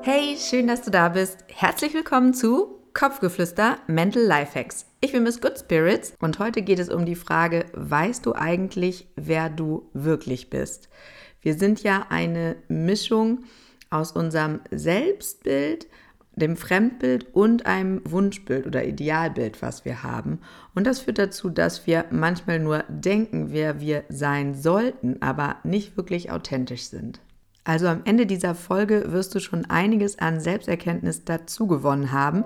Hey, schön, dass du da bist. Herzlich willkommen zu Kopfgeflüster Mental Lifehacks. Ich bin Miss Good Spirits und heute geht es um die Frage, weißt du eigentlich, wer du wirklich bist? Wir sind ja eine Mischung aus unserem Selbstbild, dem Fremdbild und einem Wunschbild oder Idealbild, was wir haben. Und das führt dazu, dass wir manchmal nur denken, wer wir sein sollten, aber nicht wirklich authentisch sind. Also am Ende dieser Folge wirst du schon einiges an Selbsterkenntnis dazu gewonnen haben.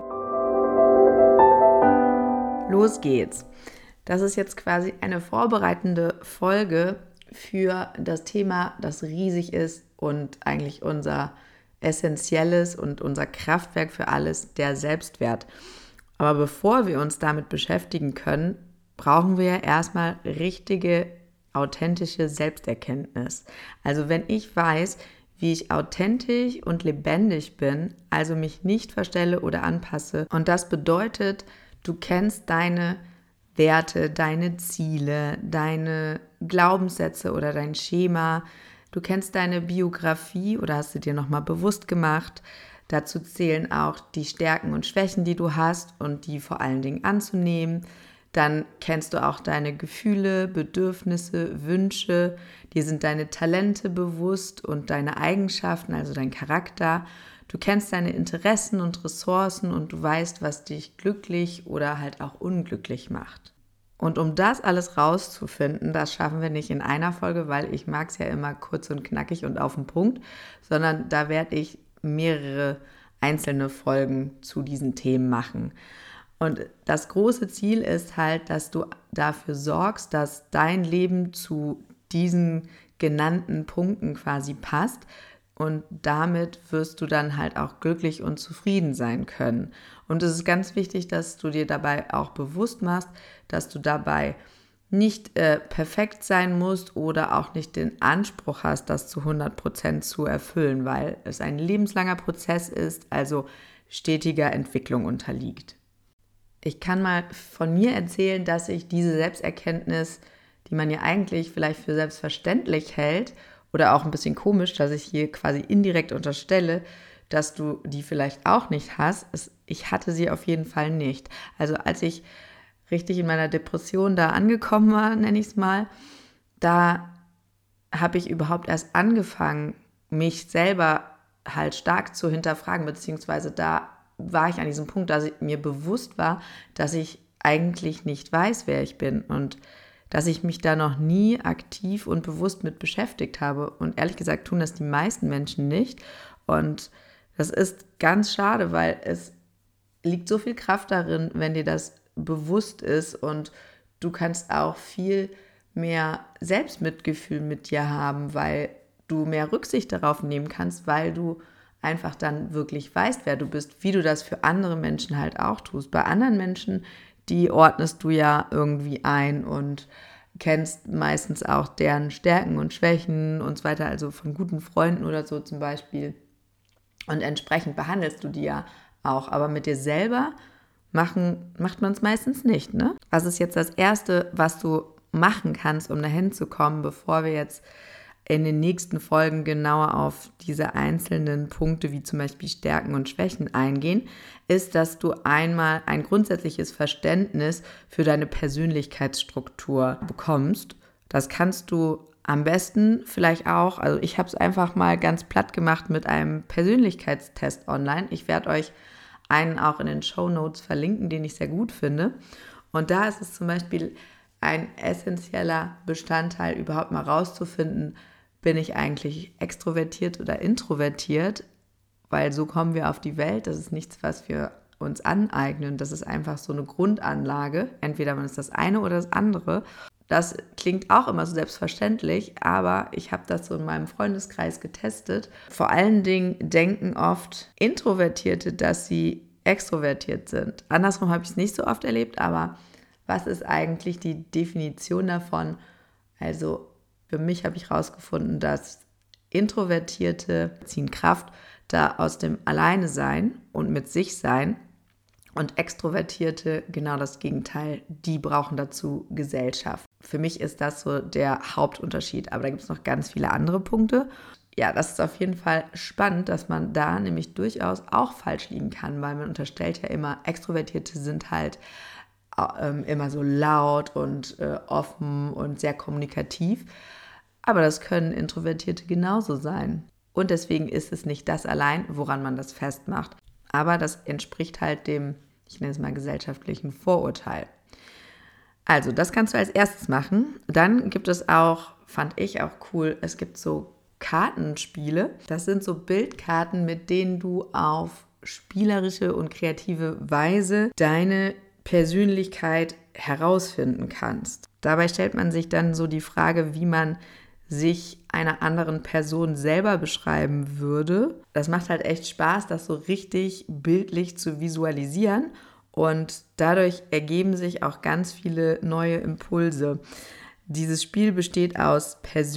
Los geht's. Das ist jetzt quasi eine vorbereitende Folge für das Thema, das riesig ist und eigentlich unser essentielles und unser Kraftwerk für alles, der Selbstwert. Aber bevor wir uns damit beschäftigen können, brauchen wir erstmal richtige, authentische Selbsterkenntnis. Also wenn ich weiß, wie ich authentisch und lebendig bin, also mich nicht verstelle oder anpasse. Und das bedeutet, du kennst deine Werte, deine Ziele, deine Glaubenssätze oder dein Schema. Du kennst deine Biografie oder hast sie dir nochmal bewusst gemacht. Dazu zählen auch die Stärken und Schwächen, die du hast und die vor allen Dingen anzunehmen. Dann kennst du auch deine Gefühle, Bedürfnisse, Wünsche. Dir sind deine Talente bewusst und deine Eigenschaften, also dein Charakter. Du kennst deine Interessen und Ressourcen und du weißt, was dich glücklich oder halt auch unglücklich macht. Und um das alles rauszufinden, das schaffen wir nicht in einer Folge, weil ich mag es ja immer kurz und knackig und auf den Punkt, sondern da werde ich mehrere einzelne Folgen zu diesen Themen machen. Und das große Ziel ist halt, dass du dafür sorgst, dass dein Leben zu diesen genannten Punkten quasi passt und damit wirst du dann halt auch glücklich und zufrieden sein können. Und es ist ganz wichtig, dass du dir dabei auch bewusst machst, dass du dabei nicht perfekt sein musst oder auch nicht den Anspruch hast, das zu 100% zu erfüllen, weil es ein lebenslanger Prozess ist, also stetiger Entwicklung unterliegt. Ich kann mal von mir erzählen, dass ich diese Selbsterkenntnis, die man ja eigentlich vielleicht für selbstverständlich hält oder auch ein bisschen komisch, dass ich hier quasi indirekt unterstelle, dass du die vielleicht auch nicht hast. Ich hatte sie auf jeden Fall nicht. Also als ich richtig in meiner Depression da angekommen war, nenne ich es mal, da habe ich überhaupt erst angefangen, mich selber halt stark zu hinterfragen, beziehungsweise da war ich an diesem Punkt, dass mir bewusst war, dass ich eigentlich nicht weiß, wer ich bin und dass ich mich da noch nie aktiv und bewusst mit beschäftigt habe. Und ehrlich gesagt tun das die meisten Menschen nicht. Und das ist ganz schade, weil es liegt so viel Kraft darin, wenn dir das bewusst ist und du kannst auch viel mehr Selbstmitgefühl mit dir haben, weil du mehr Rücksicht darauf nehmen kannst, weil du einfach dann wirklich weißt, wer du bist, wie du das für andere Menschen halt auch tust. Bei anderen Menschen, die ordnest du ja irgendwie ein und kennst meistens auch deren Stärken und Schwächen und so weiter, also von guten Freunden oder so zum Beispiel. Und entsprechend behandelst du die ja auch. Aber mit dir selber macht man es meistens nicht, ne? Was ist jetzt das Erste, was du machen kannst, um dahin zu kommen, bevor wir jetzt in den nächsten Folgen genauer auf diese einzelnen Punkte, wie zum Beispiel Stärken und Schwächen eingehen, ist, dass du einmal ein grundsätzliches Verständnis für deine Persönlichkeitsstruktur bekommst. Das kannst du am besten vielleicht auch, also ich habe es einfach mal ganz platt gemacht mit einem Persönlichkeitstest online. Ich werde euch einen auch in den Shownotes verlinken, den ich sehr gut finde. Und da ist es zum Beispiel ein essentieller Bestandteil, überhaupt mal rauszufinden, bin ich eigentlich extrovertiert oder introvertiert, weil so kommen wir auf die Welt. Das ist nichts, was wir uns aneignen. Das ist einfach so eine Grundanlage. Entweder man ist das eine oder das andere. Das klingt auch immer so selbstverständlich, aber ich habe das so in meinem Freundeskreis getestet. Vor allen Dingen denken oft Introvertierte, dass sie extrovertiert sind. Andersrum habe ich es nicht so oft erlebt, aber was ist eigentlich die Definition davon? Also für mich habe ich herausgefunden, dass Introvertierte ziehen Kraft da aus dem Alleine-Sein und mit sich sein und Extrovertierte genau das Gegenteil, die brauchen dazu Gesellschaft. Für mich ist das so der Hauptunterschied, aber da gibt es noch ganz viele andere Punkte. ja, das ist auf jeden Fall spannend, dass man da nämlich durchaus auch falsch liegen kann, weil man unterstellt ja immer, Extrovertierte sind halt immer so laut und offen und sehr kommunikativ. Aber das können Introvertierte genauso sein. Und deswegen ist es nicht das allein, woran man das festmacht. Aber das entspricht halt dem, ich nenne es mal, gesellschaftlichen Vorurteil. Also, das kannst du als erstes machen. Dann gibt es auch, fand ich auch cool, es gibt so Kartenspiele. Das sind so Bildkarten, mit denen du auf spielerische und kreative Weise deine Persönlichkeit herausfinden kannst. Dabei stellt man sich dann so die Frage, wie man sich einer anderen Person selber beschreiben würde. Das macht halt echt Spaß, das so richtig bildlich zu visualisieren. Und dadurch ergeben sich auch ganz viele neue Impulse. Dieses Spiel besteht aus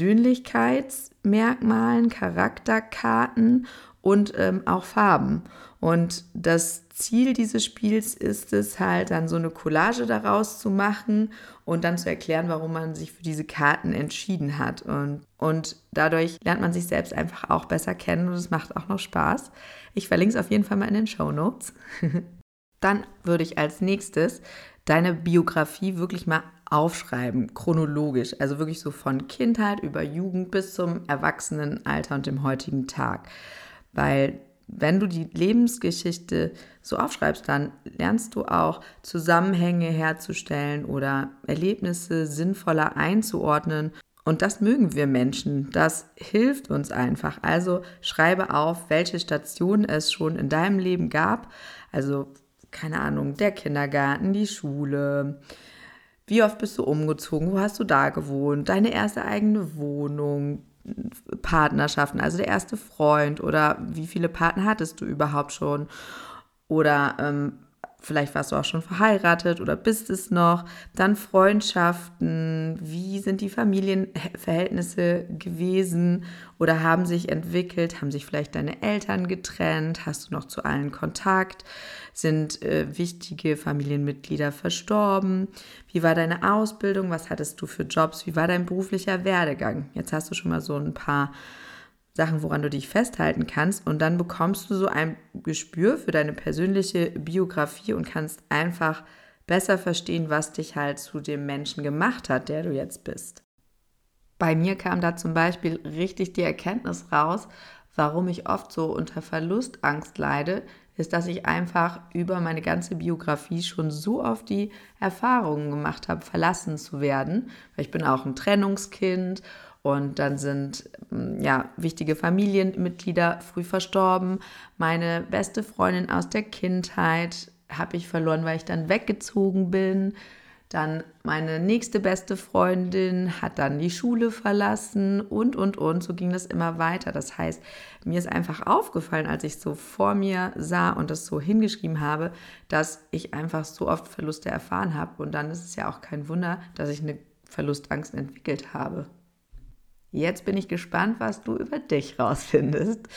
Persönlichkeitsmerkmalen, Charakterkarten und auch Farben. Und das Ziel dieses Spiels ist es halt, dann so eine Collage daraus zu machen und dann zu erklären, warum man sich für diese Karten entschieden hat. Und dadurch lernt man sich selbst einfach auch besser kennen und es macht auch noch Spaß. Ich verlinke es auf jeden Fall mal in den Shownotes. Dann würde ich als nächstes deine Biografie wirklich mal aufschreiben, chronologisch. Also wirklich so von Kindheit über Jugend bis zum Erwachsenenalter und dem heutigen Tag. Weil wenn du die Lebensgeschichte so aufschreibst, dann lernst du auch Zusammenhänge herzustellen oder Erlebnisse sinnvoller einzuordnen. Und das mögen wir Menschen. Das hilft uns einfach. Also schreibe auf, welche Stationen es schon in deinem Leben gab. Also keine Ahnung, der Kindergarten, die Schule. Wie oft bist du umgezogen? Wo hast du da gewohnt? Deine erste eigene Wohnung, Partnerschaften, also der erste Freund oder wie viele Partner hattest du überhaupt schon? Oder vielleicht warst du auch schon verheiratet oder bist es noch. Dann Freundschaften, wie sind die Familienverhältnisse gewesen oder haben sich entwickelt? Haben sich vielleicht deine Eltern getrennt? Hast du noch zu allen Kontakt? Sind wichtige Familienmitglieder verstorben? Wie war deine Ausbildung? Was hattest du für Jobs? Wie war dein beruflicher Werdegang? Jetzt hast du schon mal so ein paar Sachen, woran du dich festhalten kannst und dann bekommst du so ein Gespür für deine persönliche Biografie und kannst einfach besser verstehen, was dich halt zu dem Menschen gemacht hat, der du jetzt bist. Bei mir kam da zum Beispiel richtig die Erkenntnis raus, warum ich oft so unter Verlustangst leide, ist, dass ich einfach über meine ganze Biografie schon so oft die Erfahrungen gemacht habe, verlassen zu werden. Weil ich bin auch ein Trennungskind und dann sind wichtige Familienmitglieder früh verstorben. Meine beste Freundin aus der Kindheit habe ich verloren, weil ich dann weggezogen bin. Dann meine nächste beste Freundin hat dann die Schule verlassen und. So ging das immer weiter. Das heißt, mir ist einfach aufgefallen, als ich so vor mir sah und das so hingeschrieben habe, dass ich einfach so oft Verluste erfahren habe. Und dann ist es ja auch kein Wunder, dass ich eine Verlustangst entwickelt habe. Jetzt bin ich gespannt, was du über dich rausfindest.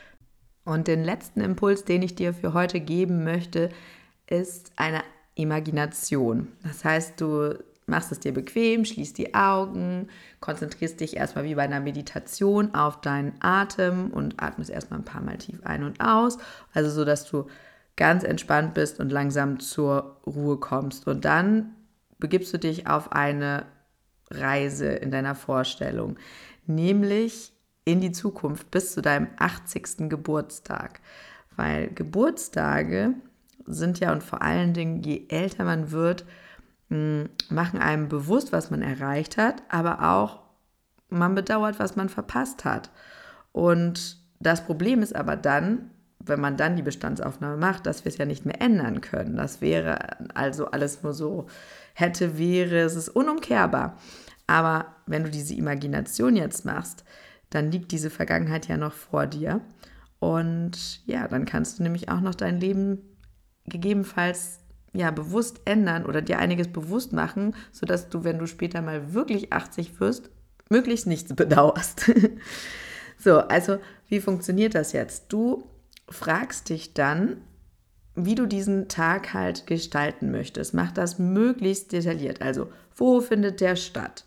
Und den letzten Impuls, den ich dir für heute geben möchte, ist eine Imagination. Das heißt, du machst es dir bequem, schließt die Augen, konzentrierst dich erstmal wie bei einer Meditation auf deinen Atem und atmest erstmal ein paar Mal tief ein und aus. Also so, dass du ganz entspannt bist und langsam zur Ruhe kommst. Und dann begibst du dich auf eine Reise in deiner Vorstellung, nämlich in die Zukunft bis zu deinem 80. Geburtstag. Weil Geburtstage sind ja und vor allen Dingen, je älter man wird, machen einem bewusst, was man erreicht hat, aber auch man bedauert, was man verpasst hat. Und das Problem ist aber dann, wenn man dann die Bestandsaufnahme macht, dass wir es ja nicht mehr ändern können. Das wäre also alles nur so hätte, wäre, es ist unumkehrbar. Aber wenn du diese Imagination jetzt machst, dann liegt diese Vergangenheit ja noch vor dir. Und ja, dann kannst du nämlich auch noch dein Leben gegebenenfalls bewusst ändern oder dir einiges bewusst machen, sodass du, wenn du später mal wirklich 80 wirst, möglichst nichts bedauerst. So, also wie funktioniert das jetzt? Du fragst dich dann, wie du diesen Tag halt gestalten möchtest. Mach das möglichst detailliert. Also, wo findet der statt?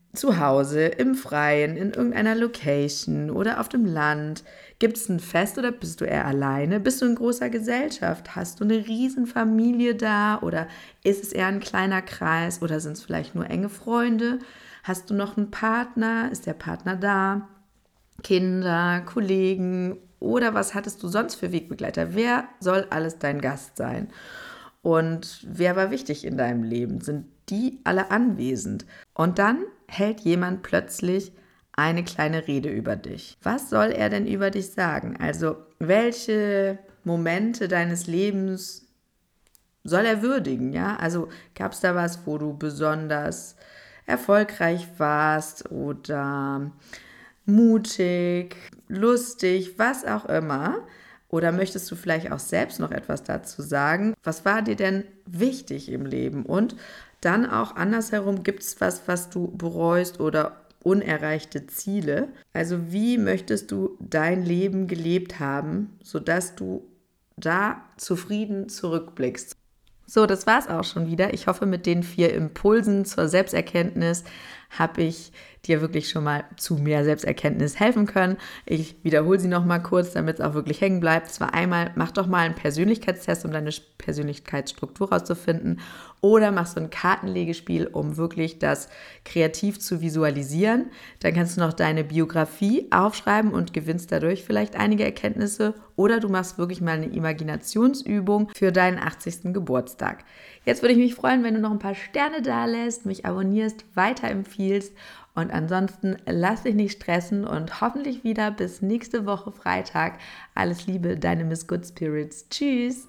zu Hause, im Freien, in irgendeiner Location oder auf dem Land? Gibt es ein Fest oder bist du eher alleine? Bist du in großer Gesellschaft? Hast du eine Riesenfamilie da oder ist es eher ein kleiner Kreis oder sind es vielleicht nur enge Freunde? Hast du noch einen Partner? Ist der Partner da? Kinder, Kollegen oder was hattest du sonst für Wegbegleiter? Wer soll alles dein Gast sein? Und wer war wichtig in deinem Leben? Sind die alle anwesend? Und dann hält jemand plötzlich eine kleine Rede über dich. Was soll er denn über dich sagen? Also, welche Momente deines Lebens soll er würdigen, ja? Also, gab es da was, wo du besonders erfolgreich warst oder mutig, lustig, was auch immer? Oder möchtest du vielleicht auch selbst noch etwas dazu sagen? Was war dir denn wichtig im Leben? Und dann auch andersherum, gibt es was, was du bereust oder unerreichte Ziele? Also wie möchtest du dein Leben gelebt haben, sodass du da zufrieden zurückblickst? So, das war's auch schon wieder. Ich hoffe, mit den 4 Impulsen zur Selbsterkenntnis habe ich dir wirklich schon mal zu mehr Selbsterkenntnis helfen können. Ich wiederhole sie noch mal kurz, damit es auch wirklich hängen bleibt. Es war einmal, mach doch mal einen Persönlichkeitstest, um deine Persönlichkeitsstruktur rauszufinden. Oder mach so ein Kartenlegespiel, um wirklich das kreativ zu visualisieren. Dann kannst du noch deine Biografie aufschreiben und gewinnst dadurch vielleicht einige Erkenntnisse. Oder du machst wirklich mal eine Imaginationsübung für deinen 80. Geburtstag. Jetzt würde ich mich freuen, wenn du noch ein paar Sterne da lässt, mich abonnierst, weiterempfiehlst und ansonsten lass dich nicht stressen und hoffentlich wieder bis nächste Woche Freitag. Alles Liebe, deine Miss Good Spirits. Tschüss!